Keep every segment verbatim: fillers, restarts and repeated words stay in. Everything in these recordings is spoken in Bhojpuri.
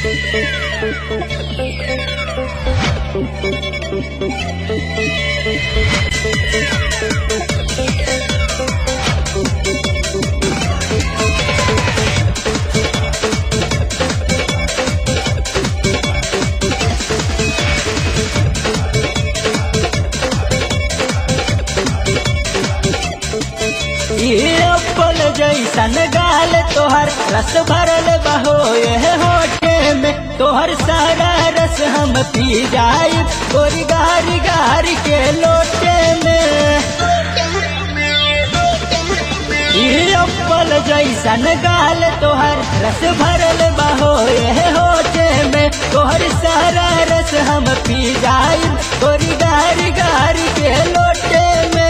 एप्पल जैसन गाल तोहर रस भरल बहो ये होठे में, तोहर सारा रस हम पी जाई गोरी गारी गारी के लोटे में। एप्पल जैसन गाल तोहर रस भरल बहो ये होठे में, तोहर सारा रस हम पी जाई गोरी गारी गारी के लोटे में।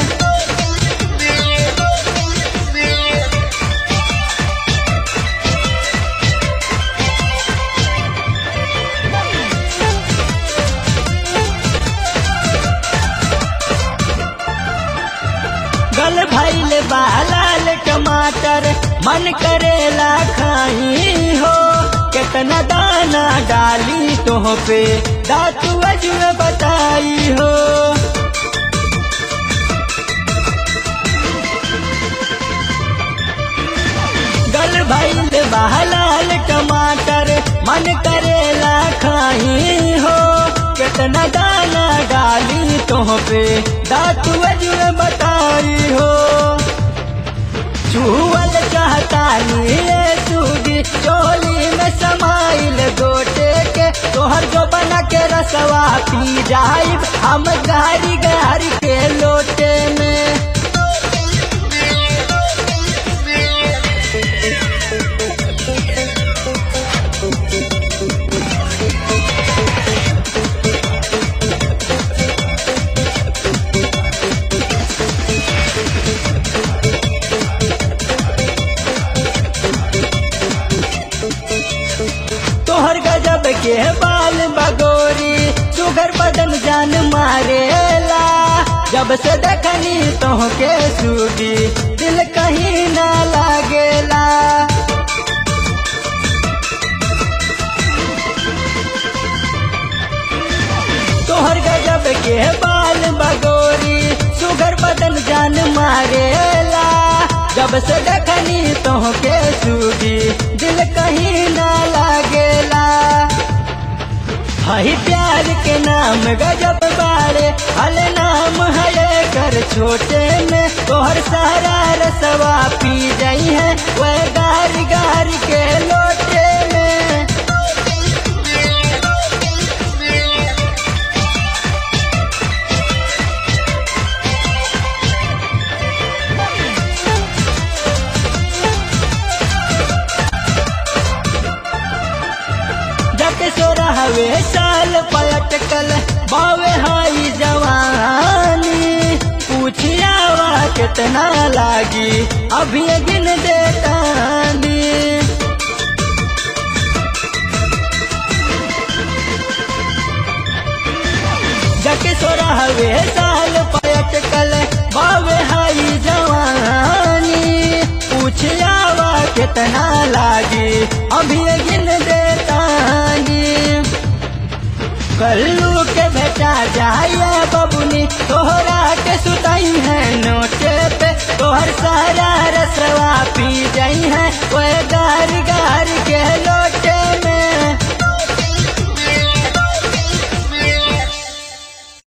गल भइल बालाल टमाटर मन करेला खाई हो, कितना दाना डाली तोह पे दातु अजुए बताई हो। गल भइल बालाल टमाटर मन करेला खाई हो, कितना दाना डाली तोह पे दातु अजुए बताई हो। चूवल चाहता नीले सूगी चोली में समाइल गोटे के, तोहर जो बना के रसवा पी जाई हम गारी गारी के लोटे में। तोहर गजब के बाल बगोरी सुगर बदन जान मारेला, जब से देखनी तोह के सूगी दिल कहीं ना लागेला। तोहर गजब के बाल बगोरी सुगर बदन जान मारेला, जब से देखनी तोह के सूगी दिल कहीं ना लागेला। हई प्यार के नाम गजब बारे हल नाम है कर छोटे में, तोहर सारा रसवा पी जाई है वह गारी गारी के लोटे में। सोरहवे साल पलटकल बावे हाई जवानी, पूछियावा कितना लागी अभी गिन देतानी। जके सोरहवे साल पलटकल बावे हाई जवानी, पूछियावा कितना लागी अभी गिन देतानी। कल्लू के बेटा जाया बबुनी तोहरा के सुताई है नोटे पे, तोहर सारा रसवा पी जाई है वह गारी गारी